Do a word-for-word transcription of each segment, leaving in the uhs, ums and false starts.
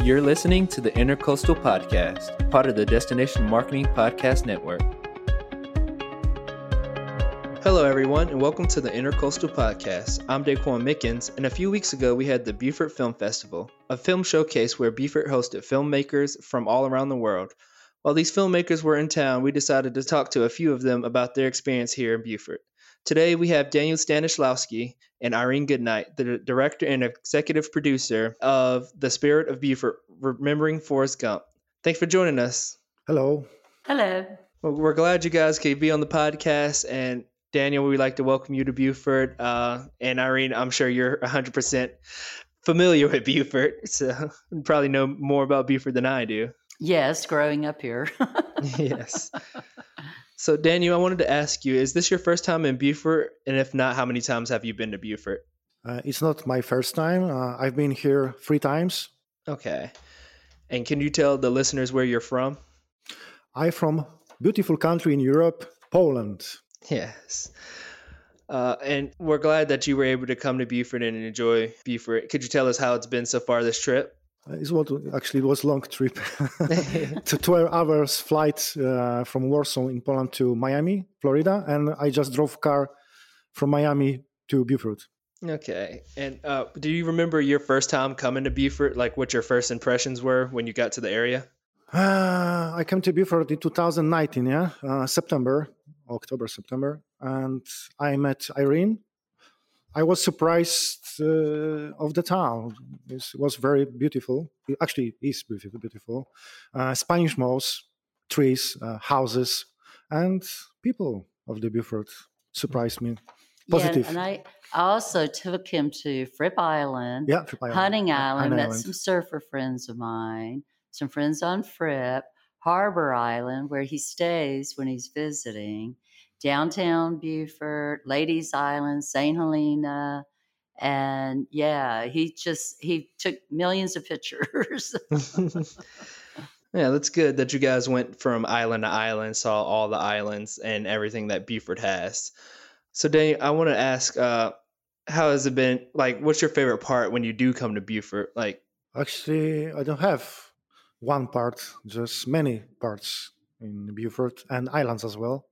You're listening to the Intercoastal Podcast, part of the Destination Marketing Podcast Network. Hello, everyone, and welcome to the Intercoastal Podcast. I'm Daquan Mickens, and a few weeks ago we had the Beaufort Film Festival, a film showcase where Beaufort hosted filmmakers from all around the world. While these filmmakers were in town, we decided to talk to a few of them about their experience here in Beaufort. Today we have Daniel Stanislawski and Irene Goodnight, the director and executive producer of The Spirit of Beaufort, Remembering Forrest Gump. Thanks for joining us. Hello. Hello. Well, we're glad you guys could be on the podcast, and Daniel, we'd like to welcome you to Beaufort. Uh, and Irene, I'm sure you're one hundred percent familiar with Beaufort, so you probably know more about Beaufort than I do. Yes, growing up here. Yes. So, Daniel, I wanted to ask you, is this your first time in Beaufort? And if not, how many times have you been to Beaufort? Uh, it's not my first time. Uh, I've been here three times. Okay. And can you tell the listeners where you're from? I'm from beautiful country in Europe, Poland. Yes. Uh, and we're glad that you were able to come to Beaufort and enjoy Beaufort. Could you tell us how it's been so far this trip? Uh, it's what actually it was a long trip. To twelve hours flight uh, from Warsaw in Poland to Miami, Florida. And I just drove car from Miami to Beaufort. Okay. And uh, do you remember your first time coming to Beaufort? Like what your first impressions were when you got to the area? Uh, I came to Beaufort in two thousand nineteen, yeah, uh, September, October, September. And I met Irene. I was surprised uh, of the town. It was very beautiful. It actually is beautiful, beautiful. Uh, Spanish malls, trees, uh, houses, and people of the Beaufort surprised me. Positive. Yeah, and I also took him to Fripp Island, yeah, Fripp Island. Hunting Island, Hunting met Island. some surfer friends of mine, some friends on Fripp, Harbor Island, where he stays when he's visiting, downtown Beaufort, Ladies Island, Saint Helena. And yeah, he just, he took millions of pictures. Yeah, that's good that you guys went from island to island, saw all the islands and everything that Beaufort has. So, Daniel, I want to ask, uh, how has it been? Like, what's your favorite part when you do come to Beaufort? Like, Actually, I don't have one part, just many parts in Beaufort and islands as well.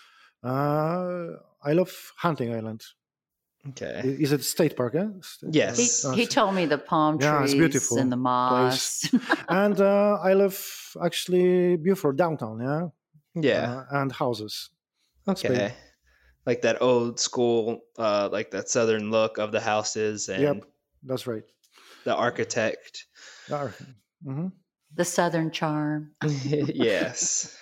Uh, I love Hunting Island. okay. Is it state park? Yeah? Yes. He, he told me the palm Yeah, it's trees beautiful and the moss. And uh, I love actually Beaufort downtown, yeah, Yeah. uh, and houses. Okay. Spain. Like that old school, uh, like that southern look of the houses and Yep, that's right. the architect. Uh, mhm. The Southern charm. Yes.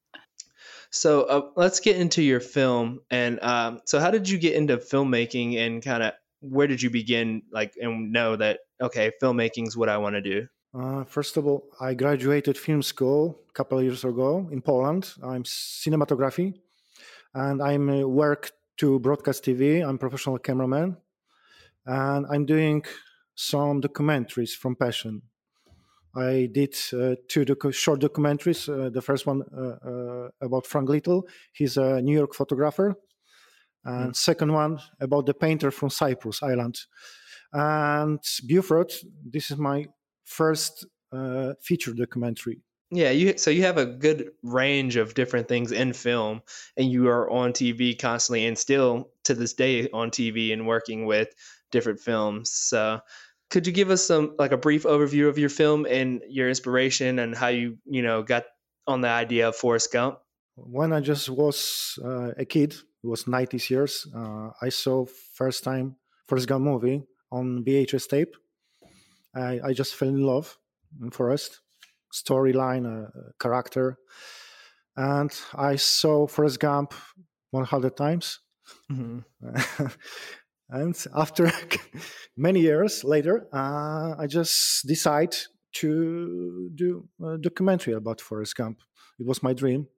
So uh, let's get into your film. And um, so how did you get into filmmaking and kind of where did you begin like and know that, okay, filmmaking is what I want to do? Uh, first of all, I graduated film school a couple of years ago in Poland. I'm cinematography, and I'm uh, work to broadcast T V. I'm professional cameraman, and I'm doing some documentaries from passion. I did uh, two docu- short documentaries. Uh, the first one uh, uh, about Frank Little. He's a New York photographer. And mm. second one about the painter from Cyprus Island. And Beaufort, this is my first uh, feature documentary. Yeah, you so you have a good range of different things in film, and you are on T V constantly and still to this day on T V and working with different films. So could you give us some like a brief overview of your film and your inspiration and how you, you know, got on the idea of Forrest Gump? When I just was uh, a kid, it was nineties years, uh, I saw first time Forrest Gump movie on V H S tape. I, I just fell in love in Forrest, storyline, uh, character. And I saw Forrest Gump one hundred times. Mm-hmm. And after many years later, uh, I just decided to do a documentary about Forrest Gump. It was my dream.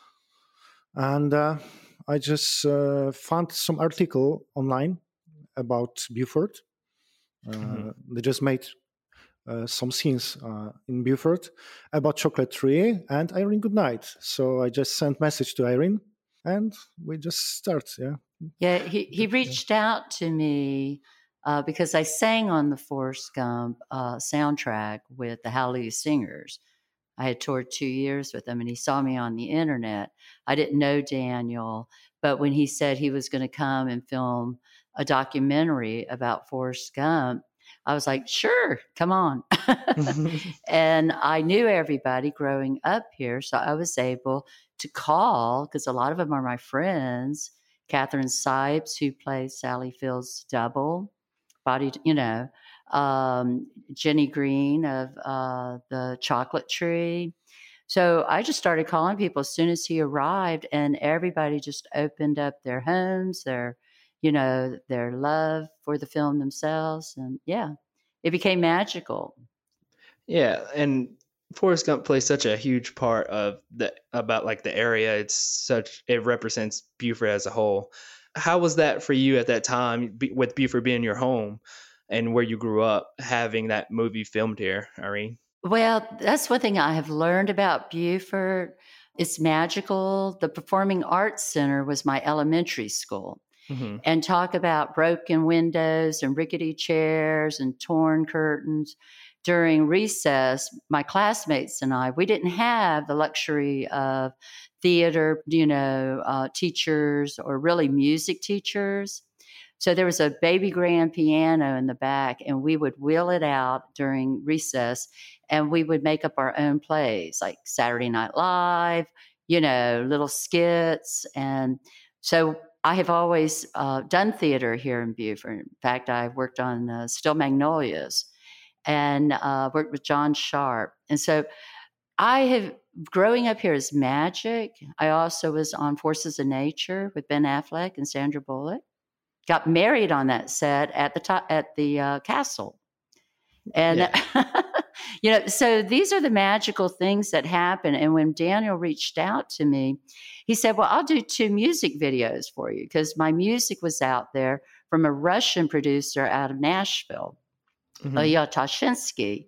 And uh, I just uh, found some article online about Beaufort. Uh, mm-hmm. They just made uh, some scenes uh, in Beaufort about Chocolate Tree and Irene Goodnight. So I just sent message to Irene and we just start, yeah. Yeah, he, he reached out to me uh, because I sang on the Forrest Gump uh, soundtrack with the Hallelujah Singers. I had toured two years with him, and he saw me on the internet. I didn't know Daniel, but when he said he was going to come and film a documentary about Forrest Gump, I was like, sure, come on. And I knew everybody growing up here, so I was able to call, because a lot of them are my friends. Catherine Sipes, who plays Sally Field's double, body, you know, um, Jenny Green of uh, the Chocolate Tree. So I just started calling people as soon as he arrived, and everybody just opened up their homes, their, you know, their love for the film themselves. And yeah, it became magical. Yeah, and Forrest Gump plays such a huge part of the about like the area. It's such it represents Beaufort as a whole. How was that for you at that time, be, with Beaufort being your home and where you grew up, having that movie filmed here, Irene? Well, that's one thing I have learned about Beaufort. It's magical. The Performing Arts Center was my elementary school. Mm-hmm. And talk about broken windows and rickety chairs and torn curtains. During recess, my classmates and I, we didn't have the luxury of theater, you know, uh, teachers or really music teachers. So there was a baby grand piano in the back, and we would wheel it out during recess, and we would make up our own plays like Saturday Night Live, you know, little skits. And so I have always uh, done theater here in Beaufort. In fact, I worked on uh, Still Magnolias and uh, worked with John Sharp. And so I have, growing up here is magic. I also was on Forces of Nature with Ben Affleck and Sandra Bullock. Got married on that set at the top, at the uh, castle. And, yeah. You know, so these are the magical things that happen. And when Daniel reached out to me, he said, well, I'll do two music videos for you, because my music was out there from a Russian producer out of Nashville, mm-hmm. Ilya Tashinsky.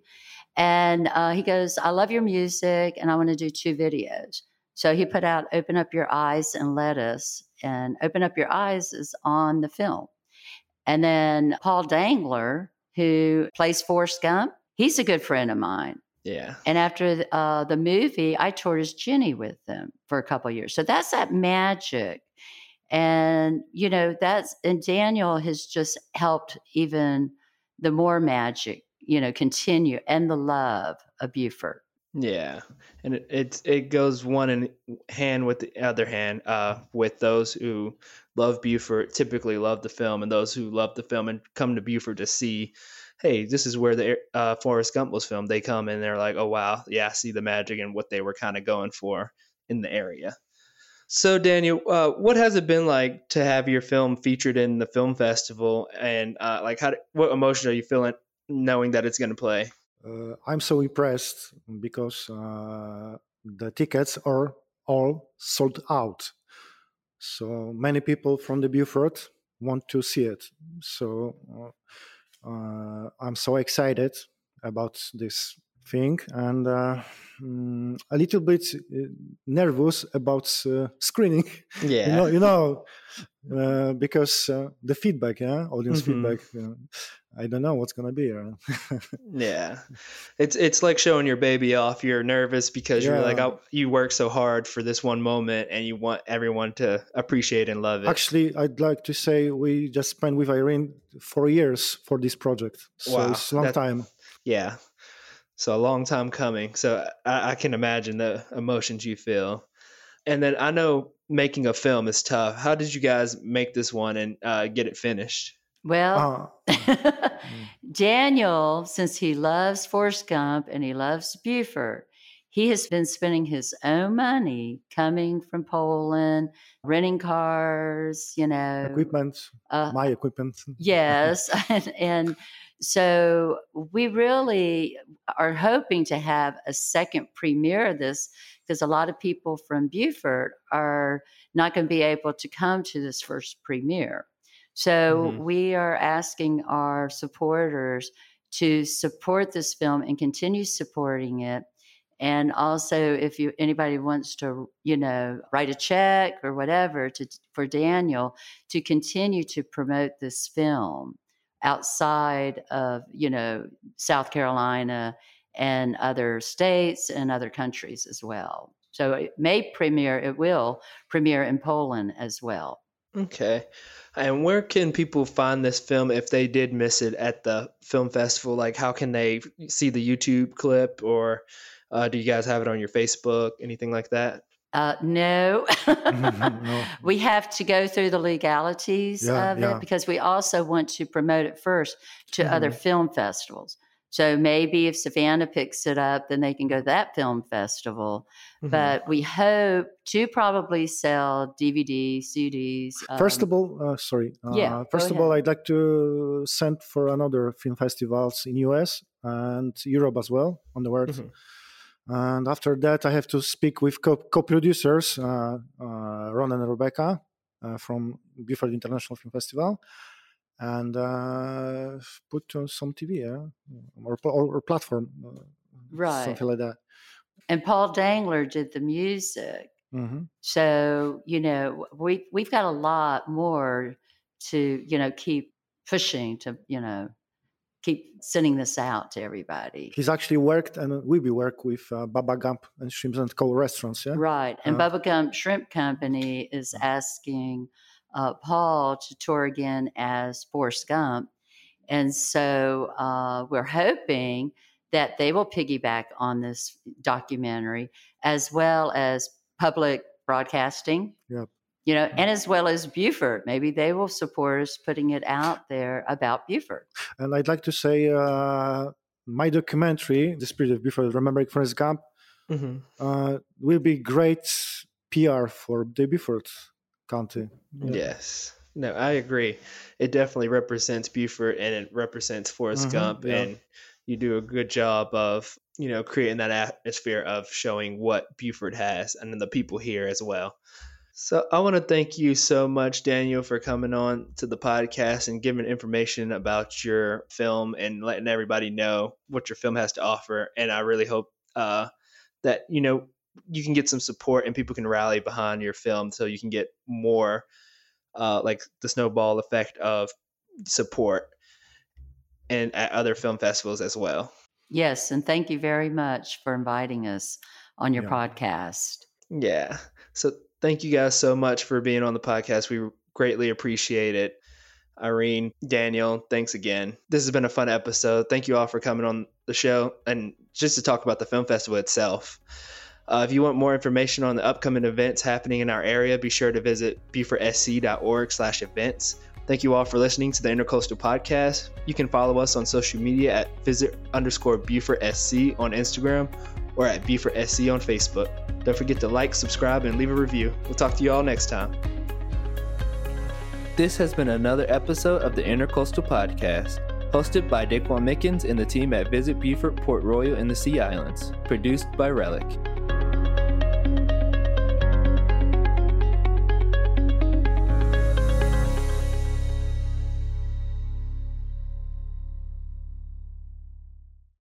And uh, he goes, I love your music, and I want to do two videos. So he put out Open Up Your Eyes and Lettuce, and Open Up Your Eyes is on the film. And then Paul Dangler, who plays Forrest Gump, he's a good friend of mine. Yeah. And after uh, the movie, I toured as Jenny with them for a couple of years. So that's that magic. And, you know, that's, and Daniel has just helped even the more magic, you know, continue, and the love of Beaufort. Yeah, and it it, it goes one in hand with the other hand, uh, with those who love Beaufort, typically love the film, and those who love the film and come to Beaufort to see, hey, this is where the uh, Forrest Gump was filmed. They come and they're like, oh, wow, yeah, I see the magic and what they were kind of going for in the area. So, Daniel, uh, what has it been like to have your film featured in the film festival, and uh, like, how? What emotion are you feeling knowing that it's going to play? Uh, I'm so impressed because uh, the tickets are all sold out. So many people from the Beaufort want to see it. So uh, I'm so excited about this thing, and uh, mm, a little bit nervous about uh, screening. Yeah, you know, you know uh, because uh, the feedback, yeah, audience mm-hmm. feedback. You know, I don't know what's gonna be. Uh. Yeah, it's it's like showing your baby off. You're nervous because yeah. you're like, oh, you work so hard for this one moment, and you want everyone to appreciate and love it. Actually, I'd like to say we just spent with Irene four years for this project, so wow. it's a long that, time. Yeah, so a long time coming. So I, I can imagine the emotions you feel. And then I know making a film is tough. How did you guys make this one and uh, get it finished? Well, uh, Daniel, since he loves Forrest Gump and he loves Beaufort, he has been spending his own money coming from Poland, renting cars, you know. Equipment, uh, my equipment. Yes. and, and so we really are hoping to have a second premiere of this, because a lot of people from Beaufort are not going to be able to come to this first premiere. So mm-hmm. we are asking our supporters to support this film and continue supporting it. And also, if you anybody wants to, you know, write a check or whatever to for Daniel to continue to promote this film, outside of, you know, South Carolina and other states and other countries as well. So it may premiere, it will premiere in Poland as well. Okay. And where can people find this film if they did miss it at the film festival? Like, how can they see the YouTube clip, or uh, do you guys have it on your Facebook, anything like that? Uh, no. No. We have to go through the legalities Yeah, of yeah. it because we also want to promote it first to Mhm. other film festivals. So maybe if Savannah picks it up, then they can go to that film festival. Mhm. But we hope to probably sell D V D, C Ds. First um, of all, uh, sorry. Uh, yeah, First go of all, ahead. I'd like to send for another film festivals in U S and Europe as well on the world. Mhm. And after that, I have to speak with co- co-producers, uh, uh, Ron and Rebecca uh, from Beaufort International Film Festival, and uh, put on some T V, yeah? or, pl- or, or platform, uh, Right. something like that. And Paul Dangler did the music. hmm So, you know, we, we've got a lot more to, you know, keep pushing to, you know, keep sending this out to everybody. He's actually worked and we be work with uh, Baba Gump and Shrimps and Co restaurants, yeah. Right. And Uh, Bubba Gump Shrimp Company is asking uh, Paul to tour again as Forrest Gump. And so uh, we're hoping that they will piggyback on this documentary as well as public broadcasting. Yep. You know, and as well as Beaufort. Maybe they will support us putting it out there about Beaufort. And I'd like to say uh, my documentary, The Spirit of Beaufort, Remembering Forrest Gump, Mhm. uh, will be great P R for the Beaufort County. Yeah. Yes. No, I agree. It definitely represents Beaufort and it represents Forrest Mhm, Gump, yeah. and you do a good job of, you know, creating that atmosphere of showing what Beaufort has and then the people here as well. So I want to thank you so much, Daniel, for coming on to the podcast and giving information about your film and letting everybody know what your film has to offer. And I really hope uh, that, you know, you can get some support and people can rally behind your film so you can get more uh, like the snowball effect of support and at other film festivals as well. Yes. And thank you very much for inviting us on your Yeah. podcast. Yeah. So thank you guys so much for being on the podcast. We greatly appreciate it. Irene, Daniel, thanks again. This has been a fun episode. Thank you all for coming on the show and just to talk about the film festival itself. Uh, if you want more information on the upcoming events happening in our area, be sure to visit beaufortsc.org slash events. Thank you all for listening to the Intercoastal Podcast. You can follow us on social media at visit underscore Beaufort SC on Instagram or at Beaufort S C on Facebook. Don't forget to like, subscribe, and leave a review. We'll talk to you all next time. This has been another episode of the Intercoastal Podcast, hosted by Daquan Mickens and the team at Visit Beaufort Port Royal in the Sea Islands, produced by Relic.